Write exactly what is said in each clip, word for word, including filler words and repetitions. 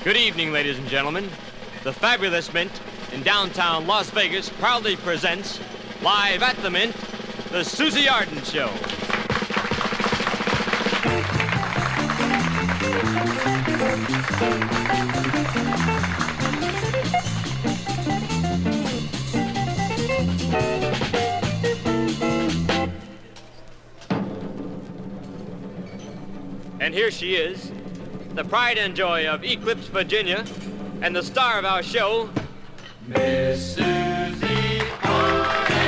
Good evening, ladies and gentlemen. The Fabulous Mint in downtown Las Vegas proudly presents, live at the Mint, the Susie Arden Show. And here she is, the pride and joy of Eclipse, Virginia, and the star of our show, Miss Susie Arden.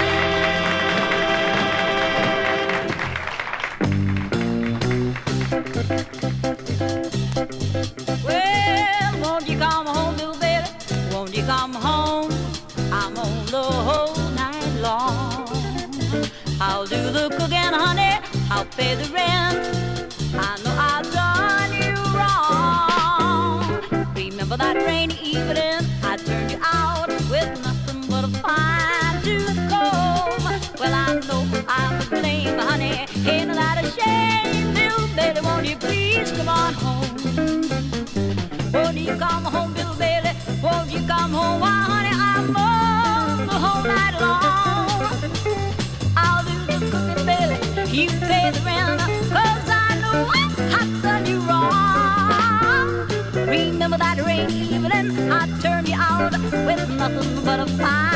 Well, won't you come home, little baby? Won't you come home? I'm on the whole night long. I'll do the cooking, honey. I'll pay the rent. I know I've done you wrong. Remember that rainy evening I turned you out with nothing but a fine tooth comb. Well, I know I'm to blame, honey. Ain't that a shame? Little baby, won't you please come on home? Won't you come home, little baby? Won't you come home? Why, honey, I'm on the whole night long. I'll do the cooking, baby. You pay the rent. Cause I I've done you wrong. Remember that rainy evening I turned you out with nothing but a fire.